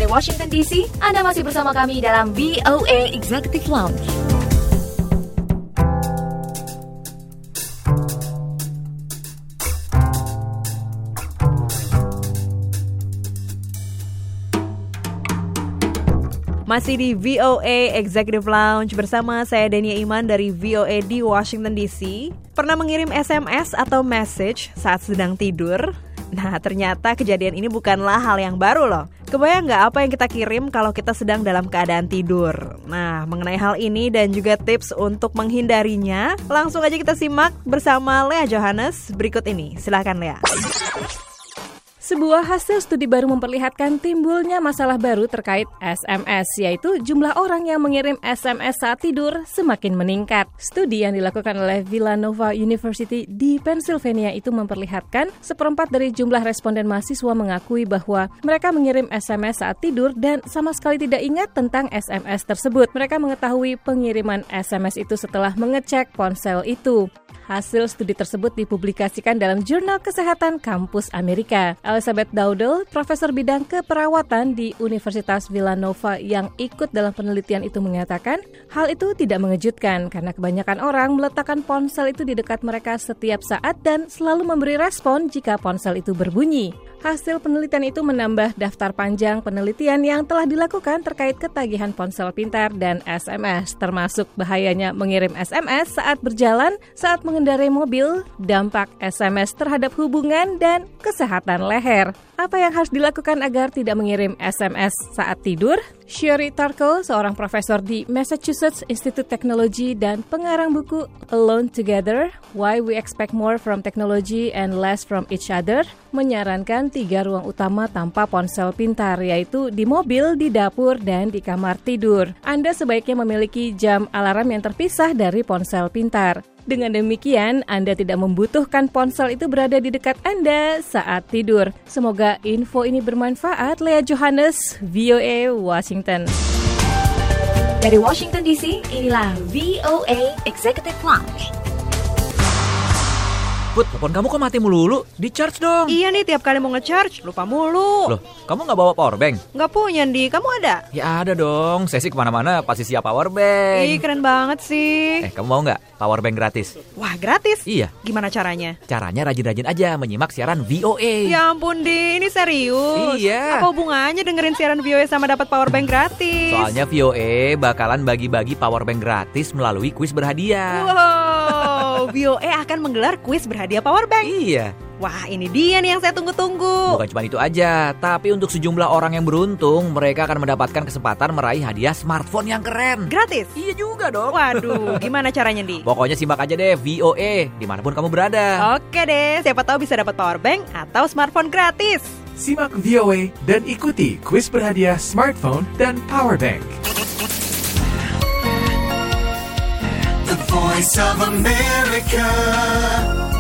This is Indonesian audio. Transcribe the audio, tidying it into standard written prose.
Dari Washington DC, Anda masih bersama kami dalam VOA Executive Lounge. Masih di VOA Executive Lounge bersama saya Dania Iman dari VOA di Washington DC. Pernah mengirim SMS atau message saat sedang tidur? Nah, ternyata kejadian ini bukanlah hal yang baru loh. Kebayang nggak apa yang kita kirim kalau kita sedang dalam keadaan tidur? Nah, mengenai hal ini dan juga tips untuk menghindarinya, langsung aja kita simak bersama Lea Johannes berikut ini. Silakan Lea. Sebuah hasil studi baru memperlihatkan timbulnya masalah baru terkait SMS, yaitu jumlah orang yang mengirim SMS saat tidur semakin meningkat. Studi yang dilakukan oleh Villanova University di Pennsylvania itu memperlihatkan 1/4 dari jumlah responden mahasiswa mengakui bahwa mereka mengirim SMS saat tidur dan sama sekali tidak ingat tentang SMS tersebut. Mereka mengetahui pengiriman SMS itu setelah mengecek ponsel itu. Hasil studi tersebut dipublikasikan dalam Jurnal Kesehatan Kampus Amerika. Elizabeth Dowdle, profesor bidang keperawatan di Universitas Villanova yang ikut dalam penelitian itu mengatakan, hal itu tidak mengejutkan karena kebanyakan orang meletakkan ponsel itu di dekat mereka setiap saat dan selalu memberi respon jika ponsel itu berbunyi. Hasil penelitian itu menambah daftar panjang penelitian yang telah dilakukan terkait ketagihan ponsel pintar dan SMS, termasuk bahayanya mengirim SMS saat berjalan, saat mengendarai mobil, dampak SMS terhadap hubungan dan kesehatan leher. Apa yang harus dilakukan agar tidak mengirim SMS saat tidur? Sherry Turkle, seorang profesor di Massachusetts Institute Technology dan pengarang buku Alone Together, Why We Expect More from Technology and Less from Each Other, menyarankan 3 ruang utama tanpa ponsel pintar, yaitu di mobil, di dapur, dan di kamar tidur. Anda sebaiknya memiliki jam alarm yang terpisah dari ponsel pintar. Dengan demikian, Anda tidak membutuhkan ponsel itu berada di dekat Anda saat tidur. Semoga info ini bermanfaat. Lea Johannes, VOA Washington. Dari Washington DC, inilah VOA Executive Lounge. Put, telepon kamu kok mati melulu? Di-charge dong. Iya nih, tiap kali mau nge-charge, lupa mulu. Loh, kamu gak bawa power bank? Nggak punya, Di. Kamu ada? Ya ada dong, saya sih kemana-mana pasti siap power bank. Ih, keren banget sih. Kamu mau gak power bank gratis? Wah, gratis? Iya. Gimana caranya? Caranya rajin-rajin aja menyimak siaran VOA. Ya ampun, Di. Ini serius? Iya. Apa hubungannya dengerin siaran VOA sama dapat power bank gratis? Soalnya VOA bakalan bagi-bagi power bank gratis melalui kuis berhadiah. Wow, VOA akan menggelar kuis berhadiah power bank. Iya. Wah, ini dia nih yang saya tunggu-tunggu. Bukan cuma itu aja, tapi untuk sejumlah orang yang beruntung, mereka akan mendapatkan kesempatan meraih hadiah smartphone yang keren. Gratis? Iya juga dong. Waduh, gimana caranya, Di? Pokoknya simak aja deh VOA, dimanapun kamu berada. Oke deh, siapa tahu bisa dapat power bank atau smartphone gratis. Simak VOA dan ikuti kuis berhadiah smartphone dan power bank. The Voice of America,